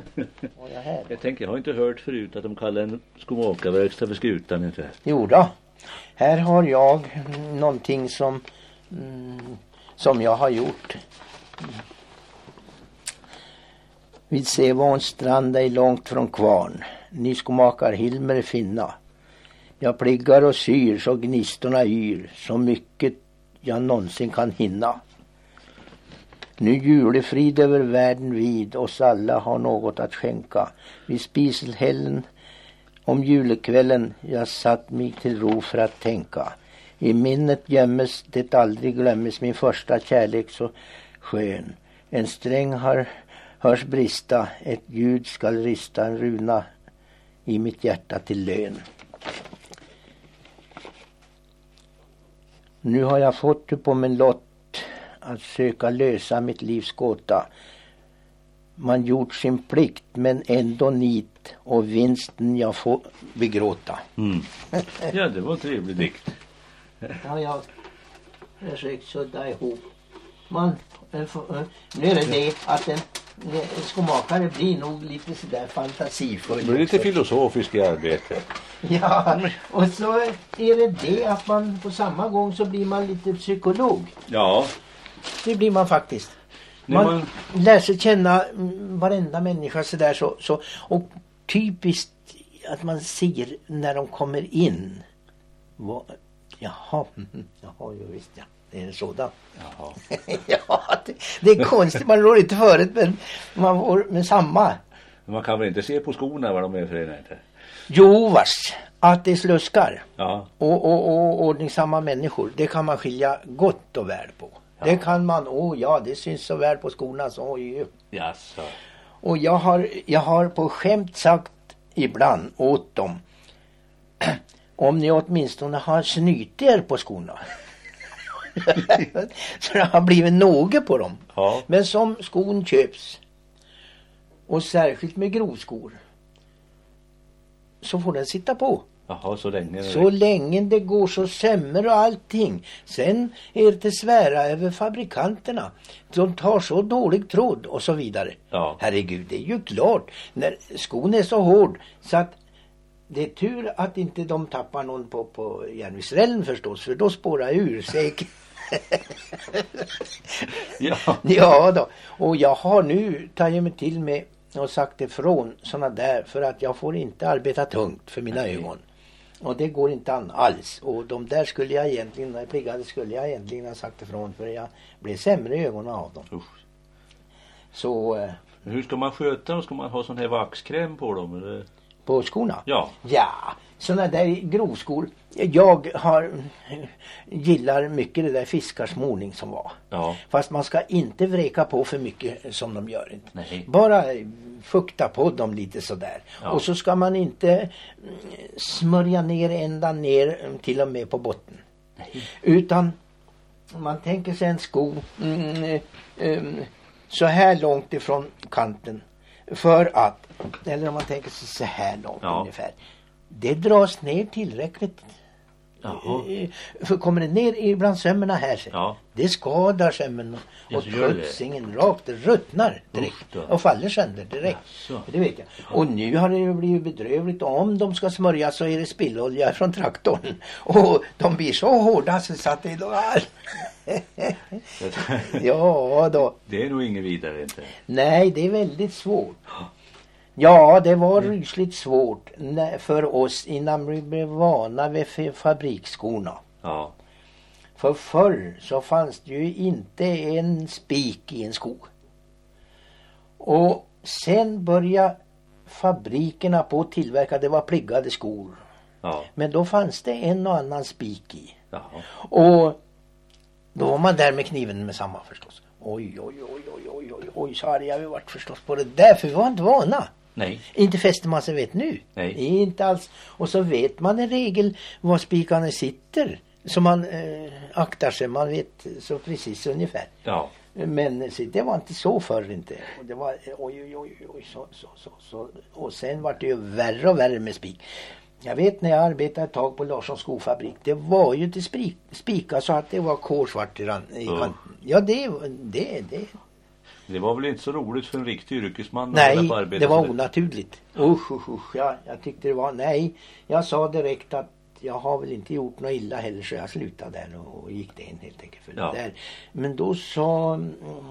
Jag tänker, jag har inte hört förut att de kallar en skomakarverkstad för skutan, inte? Jo då. Här har jag någonting som jag har gjort. Vid Sevåns strand är långt från kvarn. Ni skomakar Hilmer finna. Jag pliggar och syr så gnistorna yr, så mycket jag någonsin kan hinna. Nu julefrid över världen vid, oss alla har något att skänka. Vid spiselhällen om julekvällen jag satt mig till ro för att tänka. I minnet gömmes det aldrig glömmes min första kärlek så skön. En sträng hörs brista, ett ljud skall rista en runa i mitt hjärta till lön. Nu har jag fått det på min lott att söka lösa mitt livs gåta. Man gjort sin plikt men ändå nit och vinsten jag får begråta. Ja, det var en trevlig dikt. Ja, jag försökt sudda ihop. Nu är det att en skomakare blir nog lite sådär fantasifull. Det blir lite filosofisk i arbetet. Ja, och så är det att man på samma gång så blir man lite psykolog. Ja. Det blir man faktiskt. Man lär sig känna varenda människa sådär så. Och typiskt att man ser när de kommer in. Jaha, ju visst ja. Det är sådan. Jaha. Ja, det är konstigt. Man rår inte förut, men man får med samma. Man kan väl inte se på skorna vad de är för en, inte? Jo, vars. Att det är sluskar. Ja. Och ordningsamma människor. Det kan man skilja gott och väl på. Ja. Det kan man, det syns så väl på skorna så. Jaså. Och jag har på skämt sagt ibland åt dem. Om ni åtminstone har snytt er på skorna. Så det har blivit något på dem. Ja. Men som skon köps och särskilt med grovskor så får den sitta på. Jaha, så länge det går så sömmer och allting. Sen är det svära över fabrikanterna. De tar så dålig tråd och så vidare. Ja. Herregud, det är ju klart. När skon är så hård så att det är tur att inte de tappar någon på järnvägsrällen förstås. För då spårar ur säkert. Ja då. Och jag har nu tagit mig till med och sagt ifrån såna där för att jag får inte arbeta tungt för mina ögon. Och det går inte alls. Och de där skulle jag egentligen, när jag pliggade skulle jag egentligen ha sagt ifrån för jag blev sämre i ögonen av dem. Usch. Så... hur ska man sköta dem? Ska man ha sån här vaxkräm på dem? Eller? På skorna? Ja. Ja, såna där grovskor. Gillar mycket det där fiskarsmorning som var. Ja. Fast man ska inte vreka på för mycket som de gör inte. Nej. Bara fukta på dem lite sådär. Ja. Och så ska man inte smörja ner ända ner till och med på botten. Nej. Utan man tänker sig en sko så här långt ifrån kanten. För att, eller om man tänker sig så här långt ungefär. Det dras ner tillräckligt. För kommer det ner ibland sömmerna här det skadar sömmen och putsingen rakt ruttnar direkt och faller sönder direkt. Det vet jag. Och nu har det ju blivit bedrövligt och om de ska smörja så är det spillolja från traktorn och de blir så hårda så att det är ja då. Det är nog inget vidare inte. Nej, det är väldigt svårt. Ja, det var rysligt svårt för oss innan vi blev vana vid fabriksskorna. Ja. För förr så fanns det ju inte en spik i en sko. Och sen började fabrikerna på att tillverka, det var pliggade skor. Ja. Men då fanns det en och annan spik i. Ja. Och då var man där med kniven med samma förstås. Oj, så hade jag varit förstås på det där, för vi var inte vana. Nej. Inte fäster man sig vet nu. Nej. Inte alls. Och så vet man i regel var spikarna sitter. Så man aktar sig. Man vet så precis ungefär. Ja. Men det var inte så förr inte. Och det var så. Och sen var det ju värre och värre med spik. Jag vet när jag arbetade ett tag på Larssons skofabrik. Det var ju till spika så att det var kolsvart i kanten. Ja, det. Det var väl inte så roligt för en riktig yrkesman? Nej, det var onaturligt. Usch, jag tyckte det var, nej. Jag sa direkt att jag har väl inte gjort något illa heller, så jag slutade där och gick det in helt enkelt för det där. Men då sa,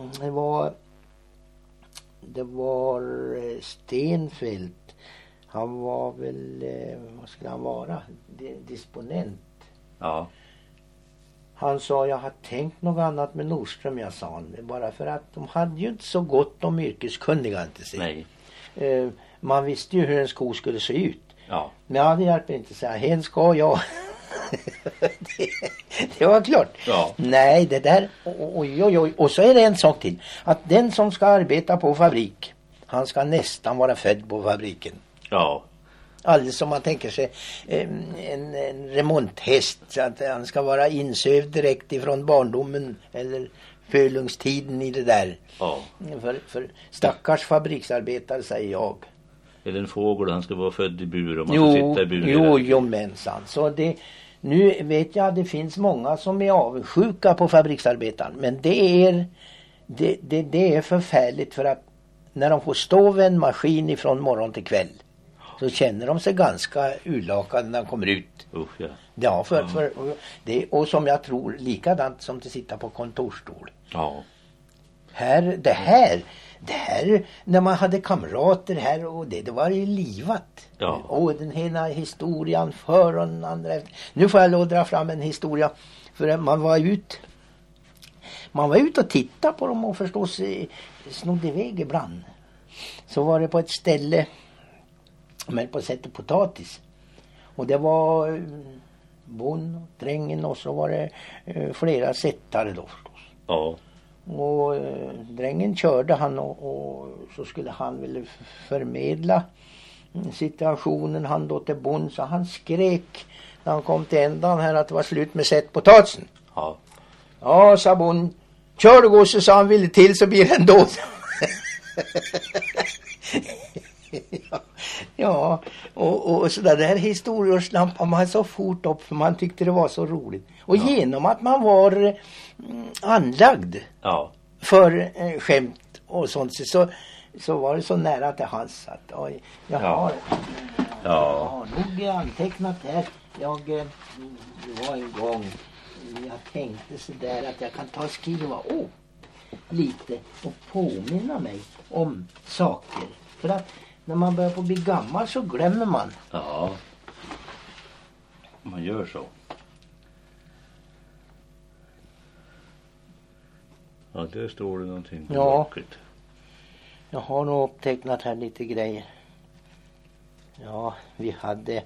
det var Stenfeldt. Han var väl, vad skulle han vara? Disponent. Ja. Han sa, jag har tänkt något annat med Nordström, jag sa han. Bara för att de hade ju inte så gott om yrkeskunniga, inte sig. Nej. Man visste ju hur en sko skulle se ut. Ja. Men jag hade hjälpt inte att säga, hen ska jag. det var klart. Ja. Nej, det där, oj. Och så är det en sak till. Att den som ska arbeta på fabrik, han ska nästan vara född på fabriken. Ja. Alldeles som man tänker sig en remonthäst, så att han ska vara insövd direkt ifrån barndomen eller fölungstiden i det där. Ja. För stackars fabriksarbetare, säger jag. Eller en fågel, han ska vara född i bur och man får sitta i bur. Jo, mensan. Så det, nu vet jag att det finns många som är avsjuka på fabriksarbetaren, men det är förfärligt, för att när de får stå vid en maskin ifrån morgon till kväll, så känner de sig ganska urlakade när de kommer ut. Ja, för det, och som jag tror likadant som att sitta på kontorstol. Ja. Det här när man hade kamrater här, och det var ju livat. Ja. Och den hela historien för och den andra efter. Nu får jag lov dra fram en historia, för man var ut och tittade på dem och förstås snodde iväg ibland. Så var det på ett ställe med på sättet potatis. Och det var bon och drängen, och så var det flera sättare då förstås. Ja. Och drängen körde han, och så skulle han väl förmedla situationen han då till bon, så han skrek när han kom till ändan här att det var slut med sättpotatisen. Ja. Ja, sa bon. Kör du gosse, sa han, ville till så blir det ändå. Ja, och så där historierslampan man så fort upp, för man tyckte det var så roligt. Och genom att man var anlagd för skämt och sånt, så var det så nära till hans att jag har nog antecknat här. Det var en gång jag tänkte så där att jag kan ta och skriva lite och påminna mig om saker. För att när man börjar på bli gammal så glömmer man. Ja, man gör så. Ja, där står det någonting. Ja, jag har nog upptecknat här lite grejer. Ja, vi hade...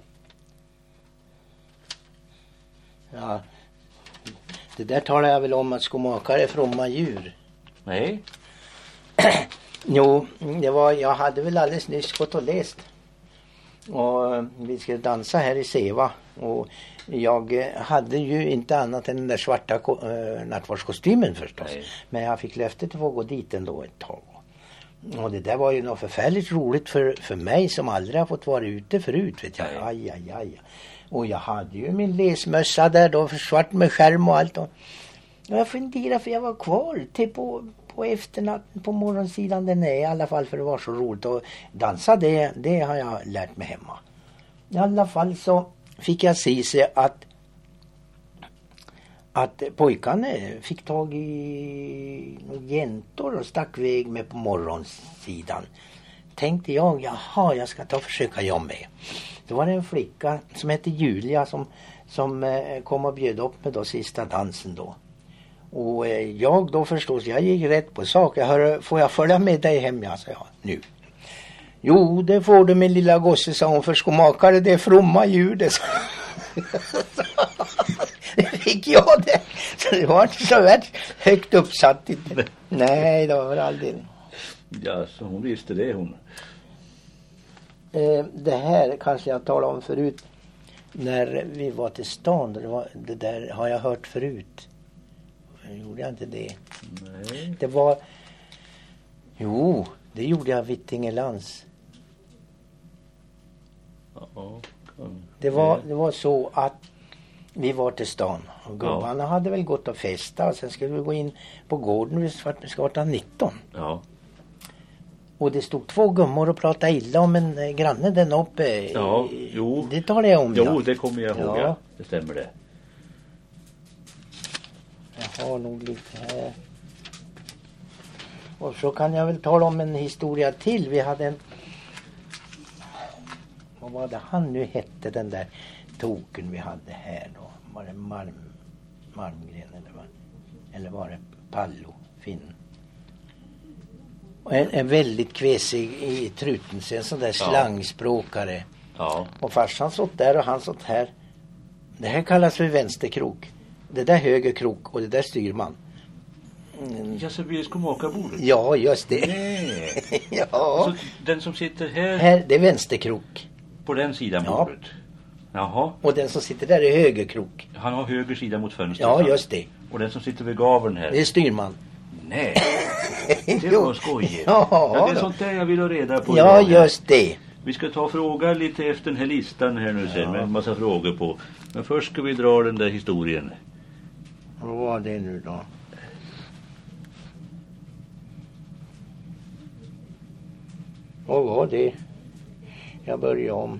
Ja, det där talar jag väl om att skomakare är fromma djur. Nej. Jo, jag hade väl alldeles nyss gått och läst. Och vi skulle dansa här i Seva. Och jag hade ju inte annat än den där svarta nattvardskostymen förstås. Nej. Men jag fick löftet att få gå dit ändå ett tag. Och det där var ju något förfärligt roligt för mig som aldrig har fått vara ute förut, vet jag. Aj. Och jag hade ju min läsmössa där då, för svart med skärm och allt. Och jag funderade, för jag var kvar till på efternatten, på morgonsidan den är i alla fall, för det var så roligt. Och dansa, det har jag lärt mig hemma. I alla fall så fick jag se sig att pojkarna fick tag i jäntor och stack väg med på morgonsidan. Tänkte jag, jag ska ta och försöka jag med. Det var en flicka som hette Julia som kom och bjöd upp med då sista dansen då. Och jag då förstås, jag gick rätt på sak. Jag hörde, får jag följa med dig hem? Jag sa, ja, nu. Jo, det får du min lilla gosse, sa hon, för skomakare, det är fromma djur det. Det fick jag det. Så det var inte så väldigt högt uppsatt. Nej, det var aldrig. Ja, så hon visste det, hon. Det här kanske jag talade om förut. När vi var till stan, det där har jag hört förut. Gjorde jag inte det? Nej. Det var... Jo, det gjorde jag Vittingelands. Det var så att vi var till stan. Och gubbarna hade väl gått och festa. Och sen skulle vi gå in på gården vid Svartgatan 19. Ja. Och det stod 2 gummor och pratade illa om en granne den uppe. Ja, jo. Det talar jag om. Jo, det kommer jag ihåg. Ja. Ja. Det stämmer det. Jag har nog lite här. Och så kan jag väl tala om en historia till. Vi hade en... Vad var det han nu hette, den där token vi hade här då? Var det Malmgren eller var det Pallo, Finn? Och en väldigt kvesig i truten, en sån där slangspråkare. Ja. Och farsan satt där och han satt här. Det här kallas för vänsterkrok. Det där höger krok och det där styrman. Ja, så vi skomakarbordet. Ja, just det. Nej. Ja. Så den som sitter här... Här, det är vänsterkrok. På den sidan Ja. bordet. Jaha. Och den som sitter där är högerkrok. Han har höger sida mot fönstret. Ja, just det. Och den som sitter vid gaveln här. Det är styrman. Nej. Det var skojigt. Ja, det är sånt där jag vill ha reda på. Ja, idag. just det. Vi ska ta och fråga lite efter den här listan här nu sen med en massa frågor på. Men först ska vi dra den där historien. Vad var det nu då? Vad var det? Jag börjar om.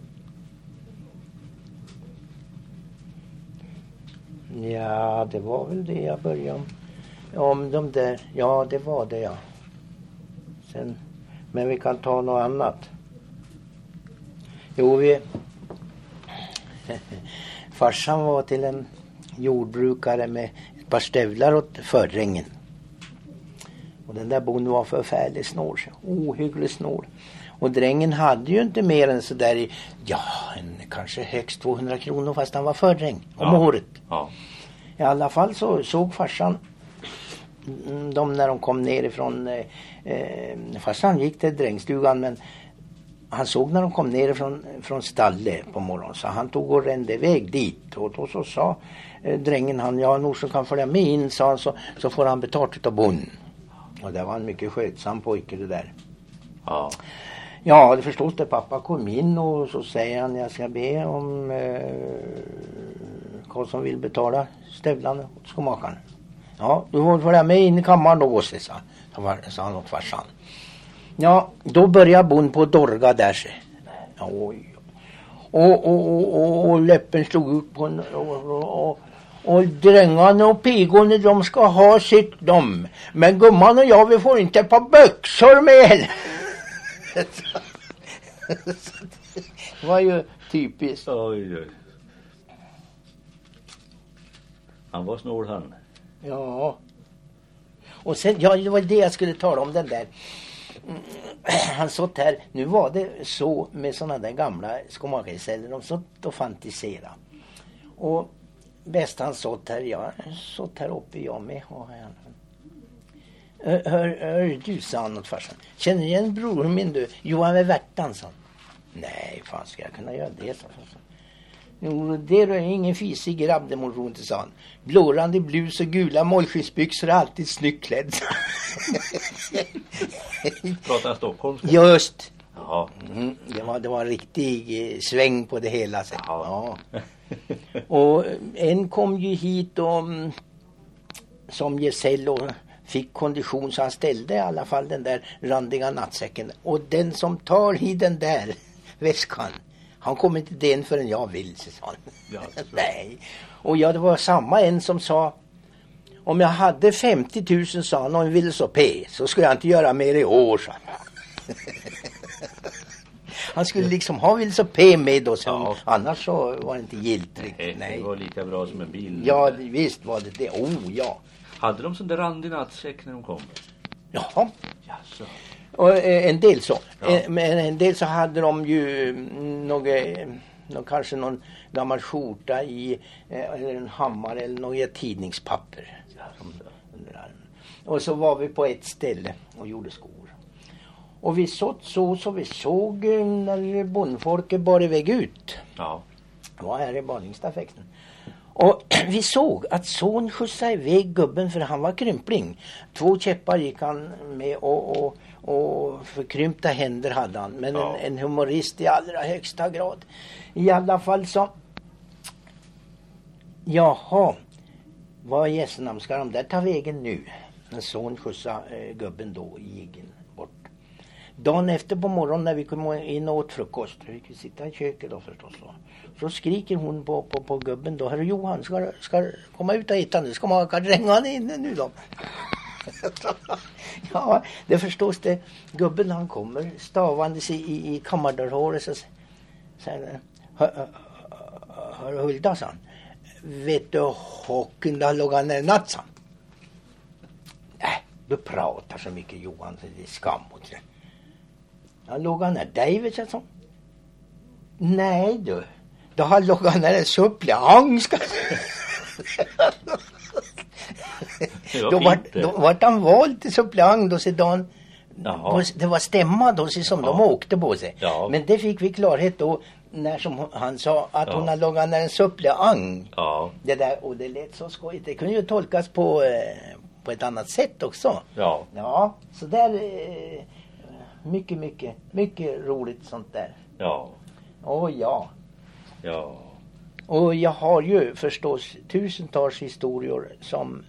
Ja, det var väl det jag började om. Om de där, ja det var det ja. Sen, men vi kan ta något annat. Jo, vi... Farsan var till en jordbrukare med ett par stövlar åt förrängen. Och den där bonden var förfärligt snål. Ohyggligt snål. Och drängen hade ju inte mer än så där kanske högst 200 kronor fast han var förräng om året. Ja. I alla fall så såg farsan de när de kom ner ifrån farsan gick till drängstugan, men han såg när de kom ner från stallet på morgonen, så han tog och rände iväg dit. Och då så sa drängen han, ja Norsson kan följa med in, sa han, så får han betalt utav bonden. Och det var en mycket skötsam pojke det där. Ja. Ja, det förstås det. Pappa kom in och så säger han, jag ska be om Karl som vill betala stövlarna åt skomakaren. Ja, du får följa med in i kammaren då, sa han åt farsan. Ja, då börjar bon på dorga där sig. Oj. Och läppen stod ut på en, och drängarna och pigorna, de ska ha sitt dom. Men gumman och jag, vi får inte på byxor med. Det var ju typiskt. Oj. Han var snål han. Ja. Och sen, ja, det var det jag skulle tala om, den där. Han satt här, nu var det så med sådana där gamla skomakarceller, de satt och fantisera. Och bäst han satt här, jag satt här uppe, jag med. Hör du, sa han åt farsan. Känner du igen bror min du? Johan är värtan, sa han. Nej, fan ska jag kunna göra det, sa farsan. Jo, det är ingen fisig grabb, det morgon inte, sa han. Blårande blus och gula målskyddsbyxor är alltid snyggt klädd. Pratar Stockholm? Just. Ja. Det var en riktig sväng på det hela. Ja. Och en kom ju hit och, som gesäll och fick kondition, så han ställde i alla fall den där randiga nattsäcken. Och den som tar i den där väskan, han kommer inte den förrän jag vill, sa han. Ja, nej. Och ja, det var samma en som sa, om jag hade 50 000, sa han, och ville så P, så skulle jag inte göra mer i år, sa han. Han skulle liksom ha vill så P med då, så annars så var det inte giltigt. Nej, det var lika bra som en bil. Ja, visst var det. Ja. Hade de sån där randig nattsäck när de kom? Jaha. Jaså. Och en del så. Ja. Men en del så hade de ju kanske någon gammal skjorta i, eller en hammare eller något tidningspapper. Och så var vi på ett ställe och gjorde skor. Och vi så vi såg när bondfolket bar iväg ut. Ja. Det var här i badningsstafetten. Och vi såg att son skjutsade iväg gubben, för han var krympling. 2 käppar gick han med och förkrympta händer hade han. Men en humorist i allra högsta grad. I alla fall så... Jaha, vad gästnamn ska de där ta vägen nu? En son skjutsade gubben då i gigen bort. dagen efter på morgonen när vi kom in och åt frukost, vi fick sitta i köket då förstås, så skriker hon på gubben då, herr Johan, ska komma ut och äta nu, ska man dränga inne nu då. Ja, det förstås det. Gubben han kommer stavandes i kammardörrhåret, så säger hör Hulda, sa han. Vet du hocken där låg han natt, sa han. Du pratar så mycket, Johan, så det är skam mot dig. Han låg han där, David, sa han. Nej du, då han låg han där en suppleant, ska då var han vald till suppleant då sedan. Det var stämma då som de åkte på sig. Ja. Men det fick vi klarhet då när som han sa att hon hade lagat en suppleant. Ja. Det där, och det lät så skojigt. Det kunde ju tolkas på ett annat sätt också. Ja. Ja, så där mycket roligt sånt där. Ja. Ja. Ja. Och jag har ju förstås tusentals historier som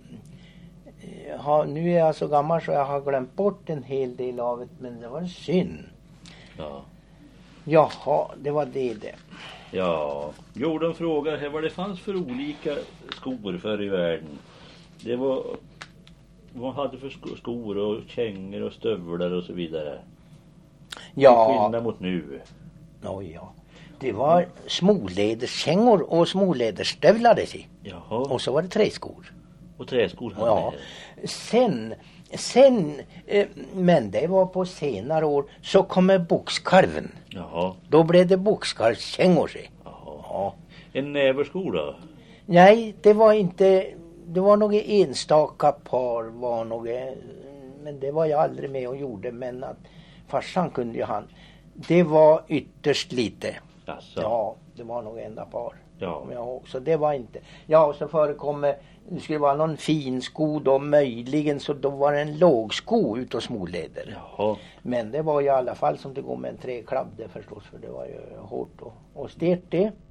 nu är jag så gammal så jag har glömt bort en hel del av det, men det var en synd. Ja. Jaha, det var det. Ja, Jordan frågar här vad det fanns för olika skor förr i världen. Det var vad hade för skor och kängor och stövlar och så vidare. Ja. Skillnad mot nu. Ja. Det var småläderskängor och småläderstövlar det sig. Jaha. Och så var det träskor. Och träskor hade det. Sen men det var på senare år så kommer boxkarven. Jaha. Då blev det boxkarvskängor sig. Jaha. Ja. En näverskor då? Nej, det var inte. Det var några enstaka par men det var jag aldrig med och gjorde, men att farsan kunde ju han. Det var ytterst lite. Alltså. Ja, det var nog enda par. Ja. Så det var inte. Ja, och så förekommer det skulle vara någon fin sko då möjligen, så då var det en låg sko utav småläder. Jaha. Men det var ju i alla fall som det går med en träklabb det förstås, för det var ju hårt och stert det.